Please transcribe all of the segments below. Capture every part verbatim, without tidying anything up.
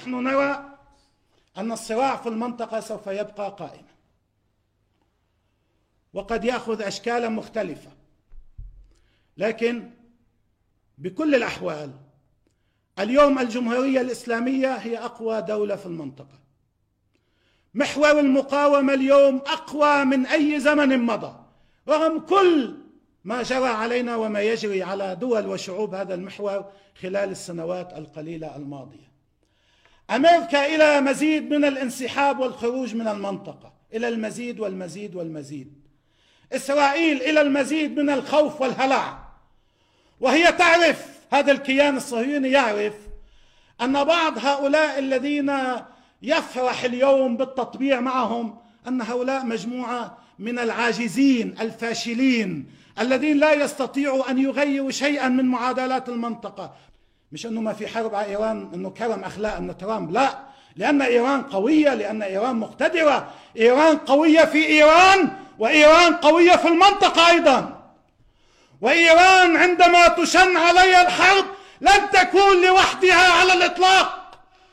نحن نرى أن الصراع في المنطقة سوف يبقى قائما، وقد يأخذ أشكالا مختلفة، لكن بكل الأحوال اليوم الجمهورية الإسلامية هي أقوى دولة في المنطقة. محور المقاومة اليوم أقوى من أي زمن مضى، رغم كل ما جرى علينا وما يجري على دول وشعوب هذا المحور خلال السنوات القليلة الماضية. أمريكا إلى مزيد من الانسحاب والخروج من المنطقة، إلى المزيد والمزيد والمزيد. إسرائيل إلى المزيد من الخوف والهلع، وهي تعرف، هذا الكيان الصهيوني يعرف أن بعض هؤلاء الذين يفرح اليوم بالتطبيع معهم أن هؤلاء مجموعة من العاجزين الفاشلين الذين لا يستطيعوا أن يغيروا شيئا من معادلات المنطقة. مش أنه ما في حرب على إيران أنه كرم أخلاق من ترامب، لا، لأن إيران قوية، لأن إيران مقتدرة. إيران قوية في إيران، وإيران قوية في المنطقة أيضا. وإيران عندما تشن عليها الحرب لن تكون لوحدها على الإطلاق،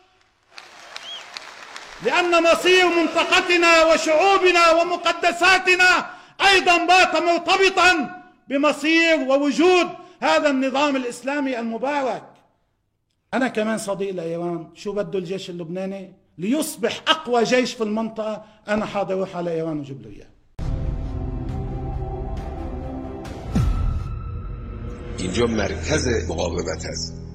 لأن مصير منطقتنا وشعوبنا ومقدساتنا أيضا بات مرتبطا بمصير ووجود هذا النظام الإسلامي المبارك. أنا كمان صديق لإيران. شو بده الجيش اللبناني ليصبح أقوى جيش في المنطقة؟ أنا حاضر أروح على إيران وجيب له إياه. اینجا مرکز مقاومت است.